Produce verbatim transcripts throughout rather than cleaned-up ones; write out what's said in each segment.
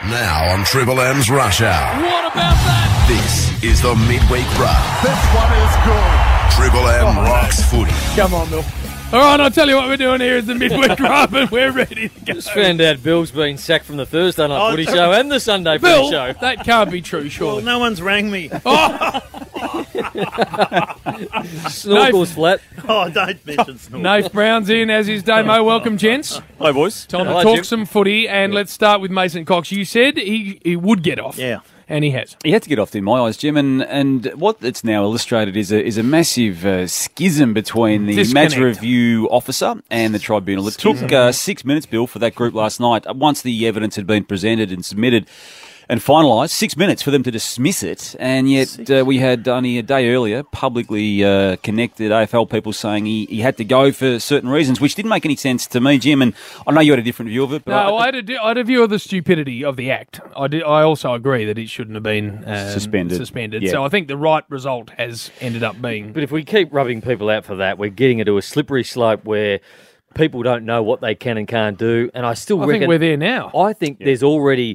Now on Triple M's Rush Hour. What about that? This is the midweek run. This one is good. Triple M oh, rocks footy. Come on, Bill. All right, I'll tell you what we're doing here is the midweek run, and we're ready to go. Just found out Bill's been sacked from the Thursday night Oh, footy show and the Sunday Bill, footy show. that can't be true, Well, surely. no one's rang me. Oh, Snorkel's flat. Oh, don't mention Snorkel. Nath Brown's in, as is Damo. Welcome, gents. Hi, boys. Time Hello, to talk Jim. some footy, and let's start with Mason Cox. You said he, he would get off. Yeah. And he has. He had to get off in my eyes, Jim, and, and what it's now illustrated is a is a massive uh, schism between the Disconnect. match review officer and the tribunal. It took uh, six minutes, Bill, for that group last night. Once the evidence had been presented and submitted and finalised, six minutes for them to dismiss it, and yet uh, we had only a day earlier publicly uh, connected A F L people saying he, he had to go for certain reasons, which didn't make any sense to me, Jim, and I know you had a different view of it. But No, I, I had, a, di- I had a view of the stupidity of the act. I, did, I also agree that it shouldn't have been um, Suspended. Suspended. Yeah. So I think the right result has ended up being. But if we keep rubbing people out for that, we're getting into a slippery slope where people don't know what they can and can't do. And I still I reckon think we're there now. I think there's already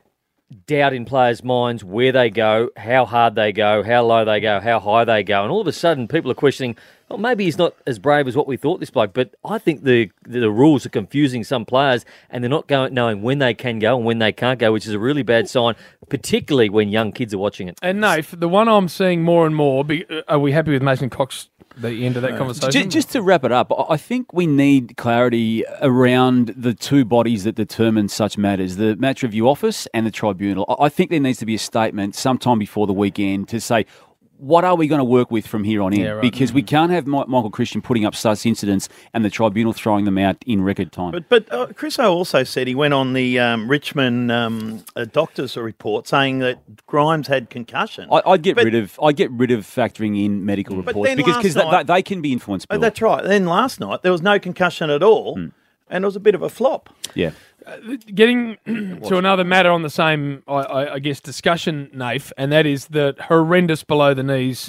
doubt in players' minds where they go, how hard they go, how low they go, how high they go. And all of a sudden, people are questioning, well, maybe he's not as brave as what we thought this bloke. But I think the the rules are confusing some players, and they're not going knowing when they can go and when they can't go, which is a really bad sign, particularly when young kids are watching it. And Nath, the one I'm seeing more and more, be, uh, are we happy with Mason Cox, the end of that conversation? Just, just to wrap it up, I think we need clarity around the two bodies that determine such matters, the match review office and the tribunal. I think there needs to be a statement sometime before the weekend to say, what are we going to work with from here on in? Yeah, right. Because we can't have Mi- Michael Christian putting up such incidents and the tribunal throwing them out in record time. But but uh, Chris O also said he went on the um, Richmond um, uh, doctor's report saying that Grimes had concussion. I, I'd get But- rid of I'd get rid of factoring in medical But reports then because last because they, night- they can be influenced. Oh, Bill. that's right. Then last night there was no concussion at all, Hmm. and it was a bit of a flop. Yeah. Getting to another matter on the same, I, I, I guess, discussion, Nath, and that is the horrendous below the knees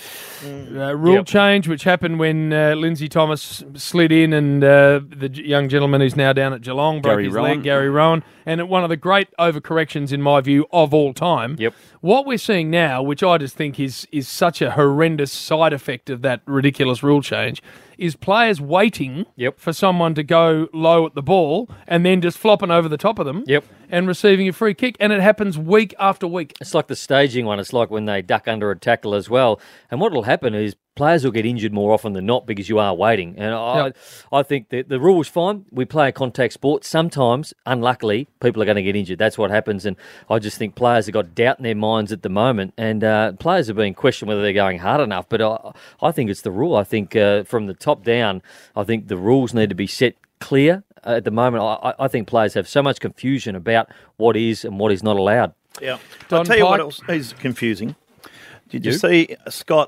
uh, rule Yep. change, which happened when uh, Lindsay Thomas slid in and uh, the j- young gentleman who's now down at Geelong broke Gary his Rowan. leg, Gary Rowan, and it- one of the great overcorrections, in my view, of all time. Yep. What we're seeing now, which I just think is is such a horrendous side effect of that ridiculous rule change, is players waiting Yep. for someone to go low at the ball and then just flopping over the top of them Yep. and receiving a free kick. And it happens week after week. It's like the staging one. It's like when they duck under a tackle as well. And what will happen is players will get injured more often than not because you are waiting. And I, Yep. I think that the rule is fine. We play a contact sport. Sometimes, unluckily, people are going to get injured. That's what happens. And I just think players have got doubt in their minds at the moment. And uh, players are being questioned whether they're going hard enough. But I, I think it's the rule. I think uh, from the top down, I think the rules need to be set clear. Uh, at the moment, I, I think players have so much confusion about what is and what is not allowed. Yeah. Don I'll tell you what Pike? else is confusing. Did you, You? see Scott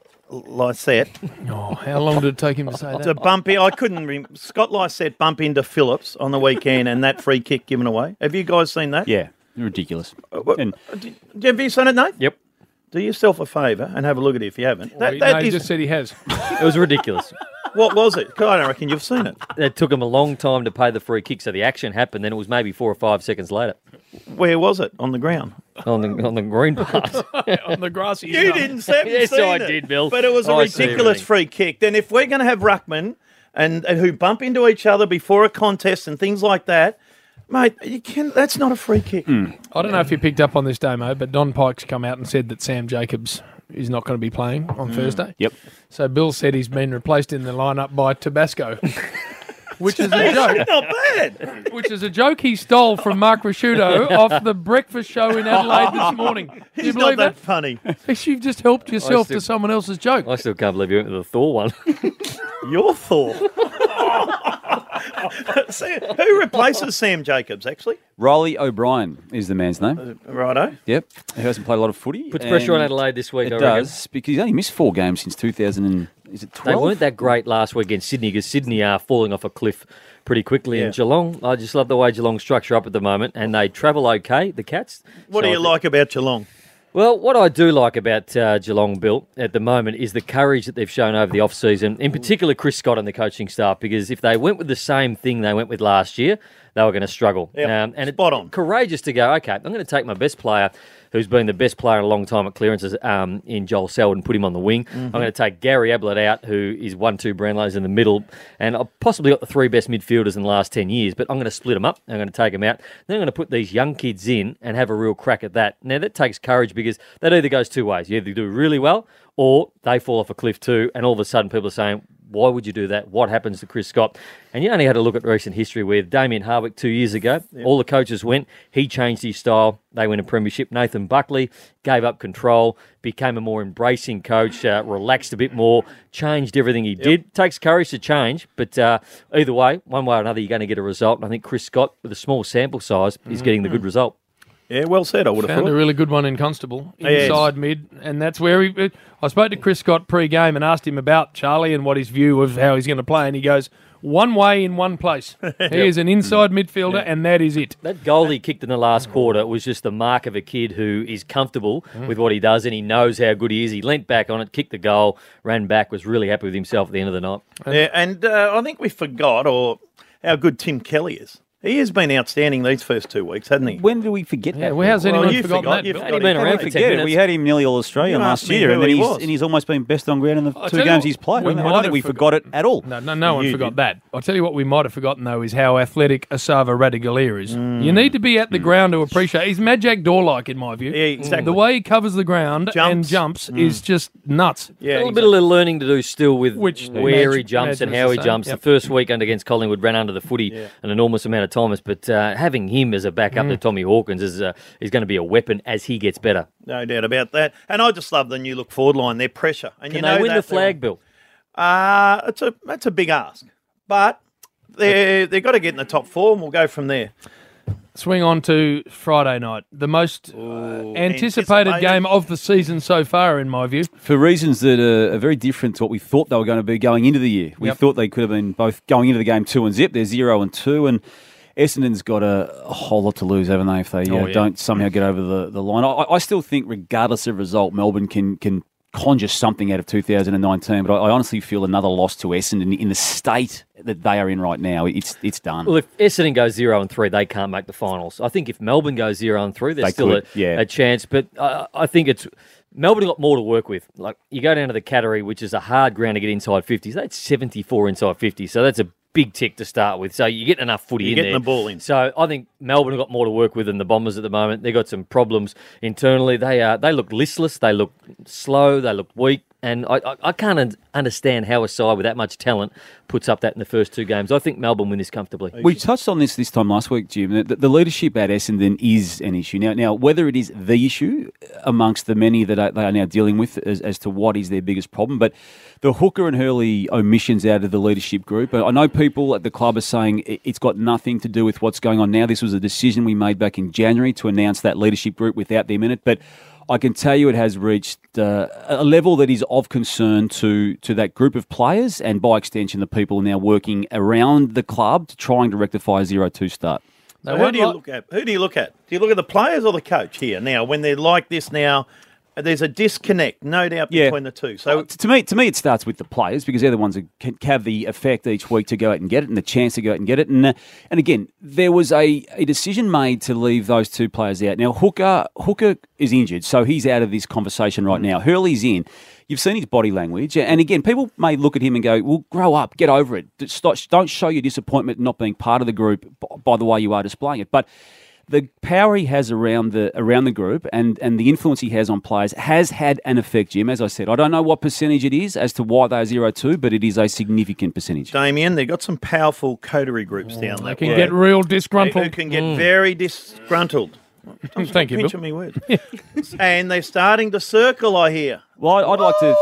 Lysette Oh, how long did it take him to say to that? bump in? I couldn't remember. Scott Lysette bump into Phillips on the weekend and that free kick given away. Have you guys seen that? Yeah. Ridiculous. What- And Did- Have you seen it, Nate? Yep. Do yourself a favour and have a look at it if you haven't. Well, That, he- that no, he is- just said he has. It was ridiculous. what was it? I don't reckon you've seen it. It took them a long time to pay the free kick, so the action happened. Then it was maybe four or five seconds later Where was it? On the ground. on the on the green part. On the grassy You side. didn't say Yes, seen I it. did, Bill. But it was a I see ridiculous everything. free kick. Then if we're going to have ruckman and, and who bump into each other before a contest and things like that, mate, you can. That's not a free kick. I don't know if you picked up on this, Damo, but Don Pike's come out and said that Sam Jacobs is not going to be playing on Thursday. Yep. So Bill said he's been replaced in the lineup by Tabasco, which is a joke. Not bad. Which is a joke he stole from Mark Rasciuto off the breakfast show in Adelaide this morning. Do you He's believe not that that? funny. You've just helped yourself still- to someone else's joke. I still can't believe you went with the Thor one. Your Thor. Sam, who replaces Sam Jacobs, actually? Riley O'Brien is the man's name. Righto. Yep. He hasn't played a lot of footy. Puts pressure on and Adelaide this week, It I reckon. does, because he's only missed four games since two thousand and, is it They twelve? weren't that great last week against Sydney because Sydney are falling off a cliff pretty quickly. Yeah. And Geelong, I just love the way Geelong structure up at the moment, and they travel okay, the Cats. What So do I you think- like about Geelong? Well, what I do like about uh, Geelong, Bill, at the moment is the courage that they've shown over the off-season, in particular Chris Scott and the coaching staff, because if they went with the same thing they went with last year, they were going to struggle. Yep, Um, and spot it, on. Courageous to go, okay, I'm going to take my best player, who's been the best player in a long time at clearances um, in Joel Selwood, and put him on the wing. Mm-hmm. I'm going to take Gary Ablett out, who is one two Brownlows in the middle, and I've possibly got the three best midfielders in the last ten years, but I'm going to split them up. I'm going to take them out. Then I'm going to put these young kids in and have a real crack at that. Now, that takes courage because that either goes two ways. You either do really well or they fall off a cliff too, and all of a sudden people are saying, why would you do that? What happens to Chris Scott? And you only had to look at recent history with Damien Harwick two years ago. Yep. All the coaches went. He changed his style. They win a premiership. Nathan Buckley gave up control, became a more embracing coach, uh, relaxed a bit more, changed everything he did. Yep. Takes courage to change, but uh, either way, one way or another, you're going to get a result. And I think Chris Scott, with a small sample size, is mm-hmm. getting the good result. Yeah, well said, I would have Found thought. a really good one in Constable, Yes. inside mid, and that's where he... I spoke to Chris Scott pre-game and asked him about Charlie and what his view of how he's going to play, and he goes, one way in one place. He is an inside midfielder, yeah. and that is it. That goal he kicked in the last quarter was just the mark of a kid who is comfortable mm. with what he does, and he knows how good he is. He leant back on it, kicked the goal, ran back, was really happy with himself at the end of the night. Yeah, and uh, I think we forgot or how good Tim Kelly is. He has been outstanding these first two weeks, hasn't he? When do we forget yeah, that? Well, how's well, anyone you forgotten forgot, that? you Bill? forgot He'd been him. around How for did ten you- minutes. We had him nearly All-Australian You last asked me year, who and then he he's, was. and he's almost been best on ground in the I'll two tell you games what, he's played. we I don't might think we have forgot it at all. No, no, no one You forgot did. that. I'll tell you what we might have forgotten, though, is how athletic Asava Radigalia is. You need to be at the ground to appreciate. He's Majak Door-like, in my view. Yeah, exactly. The way he covers the ground and Jumps. jumps is just nuts. Yeah, a little exactly. bit of little learning to do still with Which where Madge- he jumps Madge and was how the he same. jumps. Yep. The first weekend against Collingwood ran under the footy Yeah. an enormous amount of times, but uh, having him as a backup to Tommy Hawkins is uh, is going to be a weapon as he gets better. No doubt about that. And I just love the new look forward line. Their pressure. And Can you know they win that the flag, Bill? Uh, it's a that's a big ask, but they they've got to get in the top four, and we'll go from there. Swing on to Friday night. The most uh, anticipated anticipated. game of the season so far, in my view. For reasons that are, are very different to what we thought they were going to be going into the year. We Yep. thought they could have been both going into the game two and zip. They're zero and two, and Essendon's got a, a whole lot to lose, haven't they, if they Oh, uh, yeah. don't somehow get over the, the line. I, I still think, regardless of result, Melbourne can can conjure something out of two thousand nineteen, but I, I honestly feel another loss to Essendon in the state that they are in right now, it's it's done. Well, if Essendon goes zero and three, they can't make the finals. I think if Melbourne goes zero and three, there's They still could, a, yeah. a chance. But uh, I think it's Melbourne got more to work with. Like you go down to the Cattery, which is a hard ground to get inside fifties. That's seventy-four inside fifty, so that's a big tick to start with. So you get enough footy You're in getting there. the ball in. So I think Melbourne have got more to work with than the Bombers at the moment. They've got some problems internally. They uh, they look listless. They look slow. They look weak. And I, I, I can't un- understand how a side with that much talent puts up that in the first two games. I think Melbourne win this comfortably. We touched on this this time last week, Jim. The, the leadership at Essendon is an issue. Now, now whether it is the issue amongst the many that are, they are now dealing with as, as to what is their biggest problem, but the Hooker and Hurley omissions out of the leadership group, I know people at the club are saying it- it's got nothing to do with what's going on now. This was a decision we made back in January to announce that leadership group without them in it, but I can tell you it has reached uh, a level that is of concern to, to that group of players and, by extension, the people now working around the club to trying to rectify a zero two start. So who do you look at? Who do you look at? Do you look at the players or the coach here now? When they're like this now, there's a disconnect, no doubt, Yeah. between the two. So Uh, to me, to me, it starts with the players because they're the ones that can have the effect each week to go out and get it and the chance to go out and get it. And uh, and again, there was a, a decision made to leave those two players out. Now, Hooker Hooker is injured, so he's out of this conversation right now. Hurley's in. You've seen his body language. And again, people may look at him and go, well, grow up, get over it. Stop- Don't show your disappointment not being part of the group b- by the way you are displaying it. But the power he has around the around the group and, and the influence he has on players has had an effect, Jim. As I said, I don't know what percentage it is as to why they're zero two, but it is a significant percentage. Damien, they've got some powerful coterie groups down They there. can get real Who disgruntled. can get very disgruntled. Thank you, Pinch Bill. me words. And they're starting to circle, I hear. Well, I'd like to.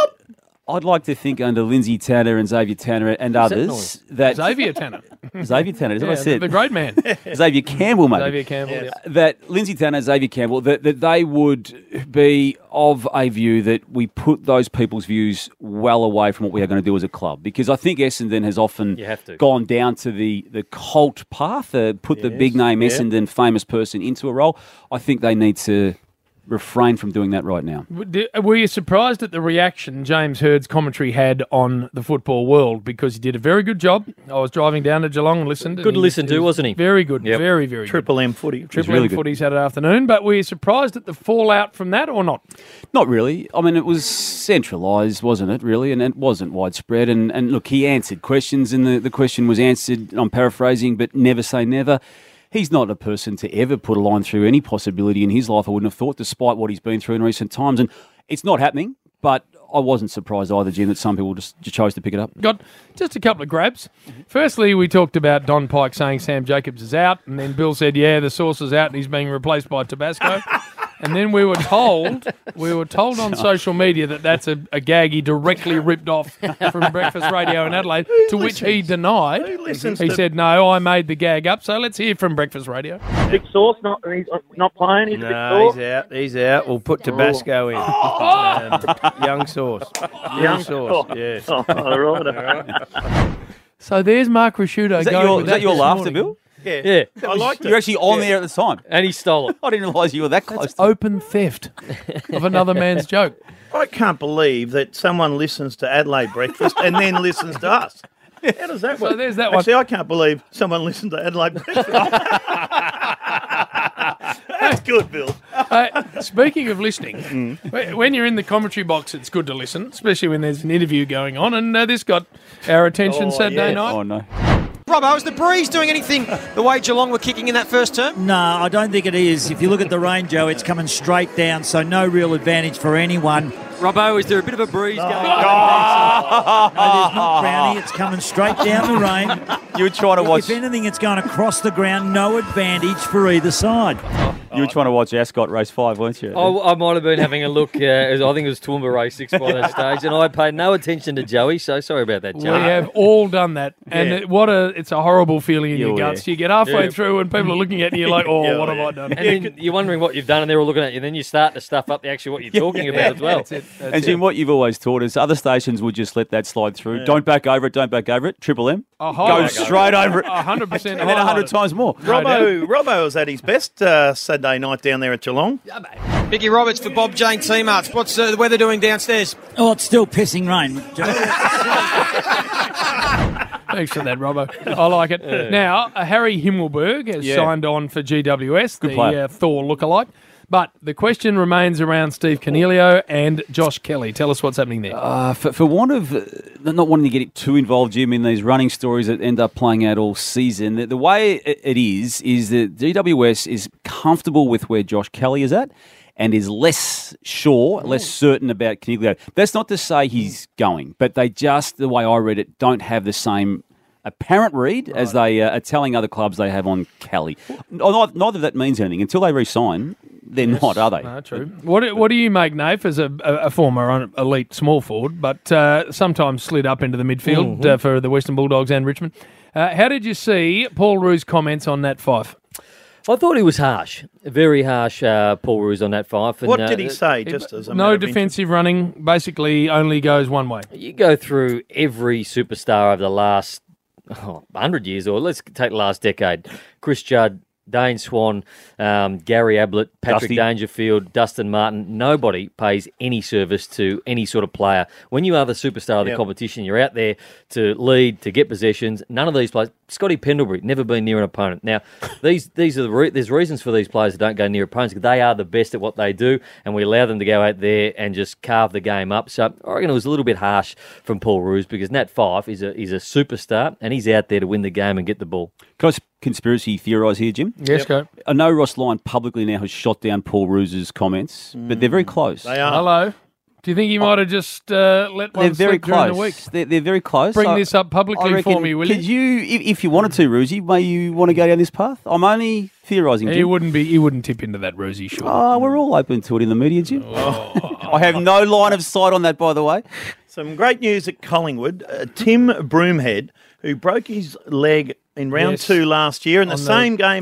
I'd like to think under Lindsay Tanner and Xavier Tanner and that others noise? that, Xavier Tanner. Xavier Tanner, is Yeah, what I said. the great man. Xavier Campbell, mate. Xavier Campbell. yeah. That Lindsay Tanner, Xavier Campbell, that, that they would be of a view that we put those people's views well away from what we are going to do as a club. Because I think Essendon has often You have to. gone down to the, the cult path, uh, put the big name yeah. Essendon famous person into a role. I think they need to refrain from doing that right now. W- Were you surprised at the reaction James Hurd's commentary had on the football world? Because he did a very good job. I was driving down to Geelong and listened. Good and to he- listen to, was wasn't he? Very good. Yep. Very, very Triple good. M footy. Triple really M good. footy Saturday afternoon. But were you surprised at the fallout from that or not? Not really. I mean, it was centralised, wasn't it, really? And it wasn't widespread. And, and look, he answered questions, and the, the question was answered, I'm paraphrasing, but never say never. He's not a person to ever put a line through any possibility in his life, I wouldn't have thought, despite what he's been through in recent times. And it's not happening, but I wasn't surprised either, Jim, that some people just, just chose to pick it up. Got just a couple of grabs. Firstly, we talked about Don Pike saying Sam Jacobs is out, and then Bill said, yeah, the source is out and he's being replaced by Tabasco. And then we were told, we were told on social media that that's a, a gag he directly ripped off from Breakfast Radio in Adelaide, to which he denied. Who listens He to- said, no, I made the gag up. So let's hear from Breakfast Radio. Big Sauce not he's not playing. He's a big No, Sauce. he's out. He's out. We'll put Tabasco in. Um, young sauce. Young sauce. Yes. Oh, right. So there's Mark Rashudo Is that going your, with is that your this laughter, morning. Bill? Yeah. Yeah. I liked You're it. actually on there at the time. And he stole it. I didn't realise you were that close. That's open theft of another man's joke. I can't believe that someone listens to Adelaide Breakfast and then listens to us. How does that work? So there's that one. Actually, I can't believe someone listened to Adelaide Breakfast. That's good, Bill. Uh, speaking of listening, wh- when you're in the commentary box, it's good to listen, especially when there's an interview going on. And uh, this got our attention Oh, Saturday yes. night. Oh, no. Robbo, is the breeze doing anything the way Geelong were kicking in that first term? No, I don't think it is. If you look at the rain, Joe, it's coming straight down, so no real advantage for anyone. Robbo, is there a bit of a breeze going on? No, there's not, Brownie. It's coming straight down the rain. You were trying to watch. If anything, it's going across the ground. No advantage for either side. You were trying to watch Ascot race five, weren't you? I, I might have been having a look. Uh, as I think it was Toowoomba race six by that stage, and I paid no attention to Joey. So sorry about that, We Joey. have all done that, and Yeah. it, what a it's a horrible feeling in Yeah, your yeah. guts. You get halfway Yeah. through, and people are looking at you like, "Oh, Yeah, what yeah. have I done?" And then you're wondering what you've done, and they're all looking at you. And then you start to stuff up the actually what you're talking about as well. That's it. That's And it. Jim, what you've always taught us, other stations would just let that slide through. Don't back over it, don't back over it. Triple M. Oh, Go highlight. straight over it. A hundred percent, And then a hundred highlighted. times more. Robbo, Robbo was at his best uh, Saturday night down there at Geelong. Mickey Roberts for Bob Jane Team Arts. What's uh, the weather doing downstairs? Oh, it's still pissing rain. Joe. Thanks for that, Robbo. I like it. Now, uh, Harry Himmelberg has Yeah. signed on for G W S, Good the player. uh, Thor lookalike. But the question remains around Steve Cornelio and Josh Kelly. Tell us what's happening there. Uh, for, for want of uh, not wanting to get it too involved, Jim, in these running stories that end up playing out all season, the, the way it, it is, is that G W S is comfortable with where Josh Kelly is at and is less sure, less certain about Cornelio. That's not to say he's going, but they just, the way I read it, don't have the same apparent read as they uh, are telling other clubs they have on Kelly. Neither, neither of that means anything. Until they re-sign, they're not, are they? No, true. What do- What do you make, Nath, as a, a, a former elite small forward, but uh, sometimes slid up into the midfield Mm-hmm. uh, for the Western Bulldogs and Richmond? Uh, how did you see Paul Roos' comments on that five? I thought he was harsh, very harsh, uh, Paul Roos on that five. And, What uh, did he say? Just as a matter No of interest? defensive running, basically only goes one way. You go through every superstar over the last oh, one hundred years, or let's take the last decade. Chris Judd, Dane Swan, um, Gary Ablett, Patrick Dusty. Dangerfield, Dustin Martin. Nobody pays any service to any sort of player. When you are the superstar of the Yep. competition, you're out there to lead, to get possessions. None of these players. Scotty Pendlebury, never been near an opponent. Now, these these are the re- there's reasons for these players that don't go near opponents because they are the best at what they do, and we allow them to go out there and just carve the game up. So I reckon it was a little bit harsh from Paul Roos because Nat Fyfe is a is a superstar and he's out there to win the game and get the ball. Can I s- conspiracy theorise here, Jim? Yes, go. I know Ross Lyon publicly now has shot down Paul Roos's comments, but they're very close. They are. Hello. Do you think he might have just uh, let one They're very slip during close. the week? They're, they're very close. Bring I- this up publicly I reckon, for me, will could you? you, if, if you wanted to, Roosie, may you want to go down this path? I'm only theorising, He Jim. wouldn't be. He wouldn't tip into that rosy short. Oh, we're all open to it in the media, Jim. Oh. I have no line of sight on that, by the way. Some great news at Collingwood. Uh, Tim Broomhead, who broke his leg in round Yes. two last year in the On the- same game as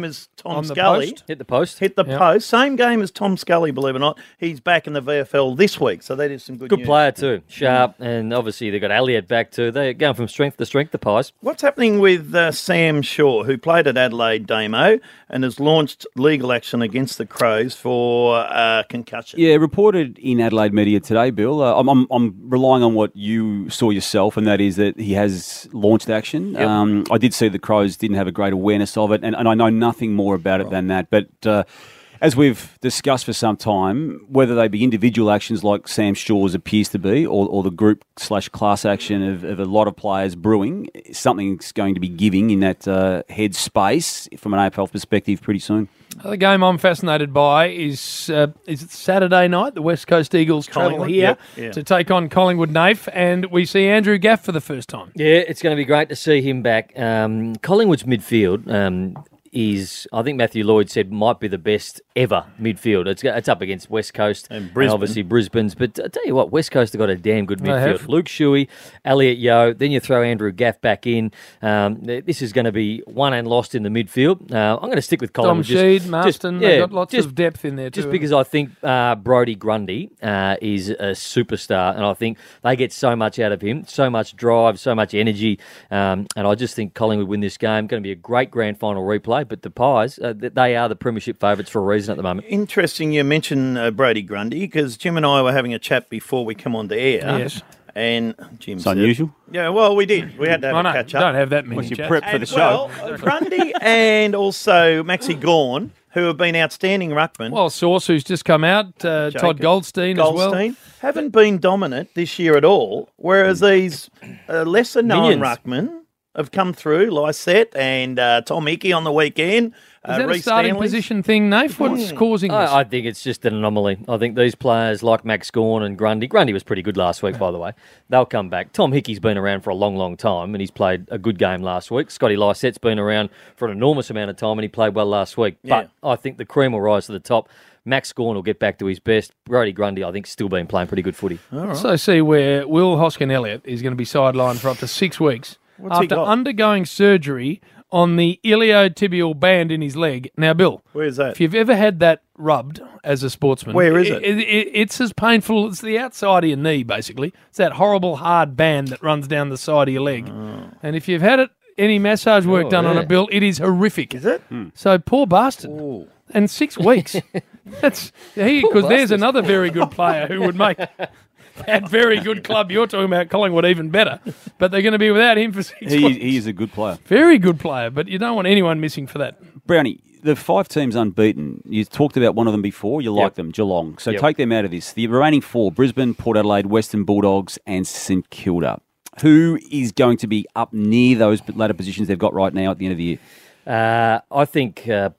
Tom On the Scully. post? Hit the post. Hit the Yep. post. Same game as Tom Scully, believe it or not. He's back in the V F L this week, so that is some good Good news. player too, sharp, and obviously they've got Elliott back too. They're going from strength to strength, the Pies. What's happening with uh, Sam Shaw, who played at Adelaide Damo and has launched legal action against the Crows for uh, concussion? Yeah, reported in Adelaide media today, Bill. Uh, I'm, I'm, I'm relying on what you saw yourself, and that is that he has launched action. Yep. Um, I did see the Crows didn't have a great awareness of it, and, and I know nothing more about it than that. But uh, as we've discussed for some time, whether they be individual actions like Sam Shaw's appears to be, or, or the group slash class action of, of a lot of players brewing, something's going to be giving in that uh, head space from an A F L perspective pretty soon. The game I'm fascinated by is uh, is it Saturday night? The West Coast Eagles travel Collingwood, here yep, yeah. to take on Collingwood Nafe, and we see Andrew Gaff for the first time. Yeah, it's going to be great to see him back. Um, Collingwood's midfield um, is, I think Matthew Lloyd said, might be the best ever midfield. It's it's up against West Coast And Brisbane. obviously Brisbane's. But I tell you what, West Coast have got a damn good They midfield. have. Luke Shuey, Elliot Yeo, then you throw Andrew Gaff back in. Um, th- this is going to be won and lost in the midfield. Uh, I'm going to stick with Tom Collingwood. just- Sheed, just- Marston, yeah, they've got lots just- of depth in there too. Just because I think uh, Brodie Grundy uh, is a superstar, and I think they get so much out of him, so much drive, so much energy, um, and I just think Collingwood win this game. Going to be a great grand final replay, but the Pies, uh, th- they are the premiership favourites for a reason at the moment. Interesting you mentioned uh, Brodie Grundy, because Jim and I were having a chat before we come on to air. Yes. And Jim It's said, unusual. Yeah, well, we did. We had to have I a know, catch up. don't have that many Once you chats. prep for And, the show. Well, Grundy and also Maxi Gawn, who have been outstanding ruckmen. Well, Sauce, who's just come out, uh, Todd Jacob Goldstein, as well. Goldstein, haven't been dominant this year at all, whereas these uh, lesser-known Minions. ruckmen have come through, Lysette and uh, Tom Hickey on the weekend. Is uh, that a Reece starting Stanley. position thing, Nath? What's causing this? I, I think it's just an anomaly. I think these players like Max Gawn and Grundy, Grundy was pretty good last week, by the way. They'll come back. Tom Hickey's been around for a long, long time, and he's played a good game last week. Scotty Lysette's been around for an enormous amount of time, and he played well last week. Yeah. But I think the cream will rise to the top. Max Gawn will get back to his best. Brodie Grundy, I think, still been playing pretty good footy. So see where Will Hoskin-Elliott is going to be sidelined for up to six weeks What's he after got? undergoing surgery on the iliotibial band in his leg. Now, Bill, Where's that? if you've ever had that rubbed as a sportsman, Where is it? it, it it's as painful. It's the outside of your knee, basically. It's that horrible hard band that runs down the side of your leg. And if you've had it, any massage work Oh, done on yeah. it, Bill, it is horrific. Is it? So poor bastard. And six weeks. That's because there's another very good player who would make that very good club you're talking about, Collingwood, even better. But they're going to be without him for six He, weeks. he is a good player. Very good player, but you don't want anyone missing for that. Brownie, the five teams unbeaten, you talked about one of them before, you like Yep. them, Geelong. So Yep. take them out of this. The remaining four, Brisbane, Port Adelaide, Western Bulldogs and St Kilda. Who is going to be up near those ladder positions they've got right now at the end of the year? Uh, I think uh,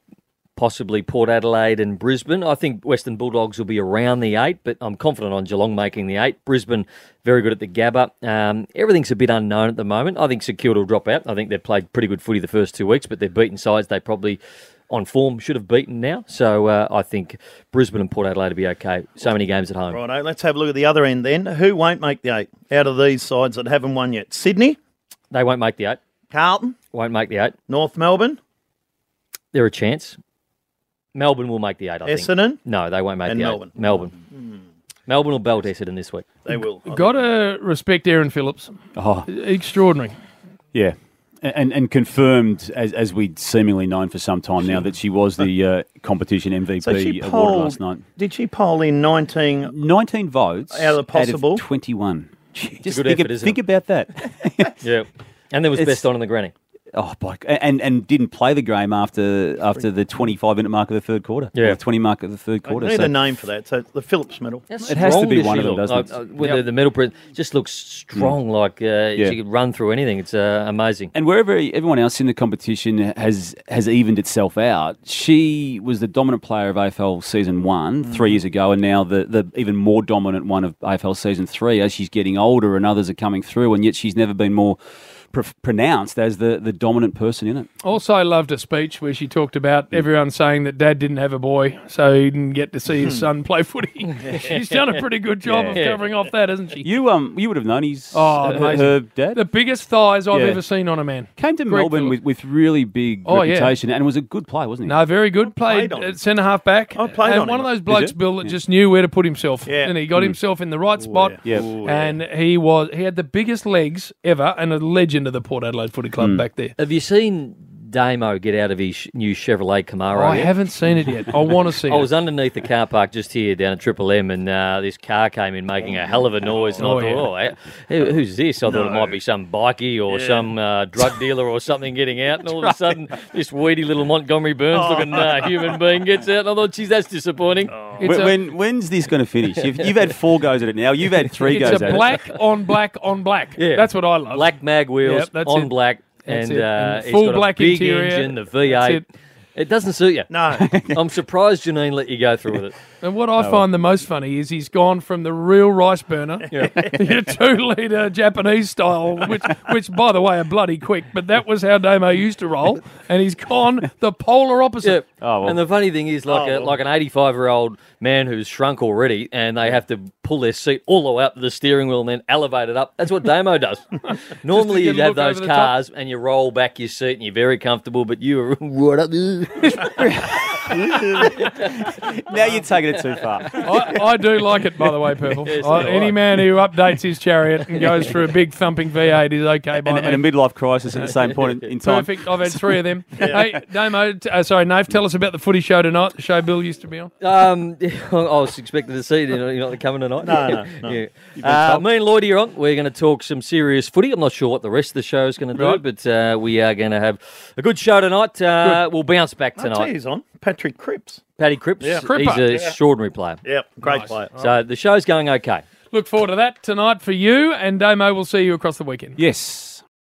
possibly Port Adelaide and Brisbane. I think Western Bulldogs will be around the eight, but I'm confident on Geelong making the eight. Brisbane, very good at the Gabba. Um, everything's a bit unknown at the moment. I think St Kilda will drop out. I think they've played pretty good footy the first two weeks, but they've beaten sides they probably, on form, should have beaten now. So uh, I think Brisbane and Port Adelaide will be okay. So many games at home. Righto, let's have a look at the other end then. Who won't make the eight out of these sides that haven't won yet? Sydney, They won't make the eight. Carlton, Won't make the eight. North Melbourne, They're a chance. Melbourne will make the eight, I think. Essendon. No, they won't make And the Melbourne. eight. Melbourne. Melbourne will belt Essendon this week. They will. Got to respect Aaron Phillips. Oh, Extraordinary. yeah. And and confirmed, as as we'd seemingly known for some time now, that she was the uh, competition M V P So she awarded polled, last night. did she poll in nineteen? nineteen votes Out of the possible? twenty-one. Just good think, effort, ab- isn't think it? about that. Yeah. And there was It's- best on in the granny. Oh, boy. And and didn't play the game after after the twenty-five minute mark of the third quarter. Yeah. Or the twenty mark of the third I quarter. need So a name for that. So the Phillips medal. It has to be one of them, doesn't it? Uh, with the, the middle print, just looks strong, like uh, Yeah. she could run through anything. It's uh, amazing. And wherever everyone else in the competition has has evened itself out, she was the dominant player of A F L season one Mm. three years ago, and now the, the even more dominant one of A F L season three as she's getting older and others are coming through, and yet she's never been more pr- pronounced as the, the dominant person in it. Also, I loved a speech where she talked about everyone saying that Dad didn't have a boy, so he didn't get to see his son play footy. She's done a pretty good job Yeah. of covering off that, hasn't she? You um you would have known his Oh, uh, amazing. her dad. The biggest thighs I've Yeah. ever seen on a man. Came to Greg Melbourne Phillips. with, with really big Oh, yeah. reputation and was a good player, wasn't he? No, very good. Played, played on him. at centre half back. I played and on one him. of those Did blokes, you? Bill, that just knew where to put himself. Yeah. And he got himself in the right spot. Yeah. Ooh, And he was he had the biggest legs ever and a legend of the Port Adelaide Footy Club back there. Have you seen Damo get out of his sh- new Chevrolet Camaro? I yet? haven't seen it yet. I want to see I it. was underneath the car park just here down at Triple M, and uh, this car came in making a hell of a noise. And Oh, I thought, yeah. oh, who, who's this? I thought it might be some bikie or Yeah. some uh, drug dealer or something getting out. And all of a sudden, this weedy little Montgomery Burns looking uh, human being gets out. And I thought, geez, that's disappointing. It's When, a- when when's this going to finish? You've, you've had four goes at it now. You've had three It's goes a at black on black on black. Yeah. That's what I love. Black mag wheels Yep, that's on it. black. That's And, it. uh, And it's full got black a big interior. engine, the V eight. That's it. It doesn't suit you. No. I'm surprised Janine let you go through with it. And what I find the most funny is he's gone from the real rice burner to a two-litre Japanese style, which, which, by the way, are bloody quick. But that was how Damo used to roll, and he's gone the polar opposite. Yeah. Oh, well. And the funny thing is, like Oh, a, well. like an eighty-five-year-old man who's shrunk already, and they have to pull their seat all the way up to the steering wheel and then elevate it up. That's what Damo does. Normally, get you'd a have look over those the top. cars, and you roll back your seat, and you're very comfortable, but you are right up there. Now you're taking it too far. I, I do like it, by the way, Purple. Yes, I, so any do I. man who updates his chariot and goes through a big thumping V eight is okay by And, and a me. midlife crisis at the same point in, in time. Perfect. I've had three of them. Hey, Damo, t- uh, sorry, Nave, tell us about the footy show tonight, the show Bill used to be on. Um, I was expecting to see you. You're not coming tonight. No, no, no. Yeah. Uh, me and Lloydie are on. We're going to talk some serious footy. I'm not sure what the rest of the show is going to do, Right. but uh, we are going to have a good show tonight. Uh, we'll bounce back I'll tell you tonight. who's on. Patrick Cripps. Paddy Cripps, Yeah. Cripper. he's an Yeah. extraordinary player. Yep, great Nice. player. So the show's going okay. Look forward to that tonight for you, and Damo will see you across the weekend. Yes.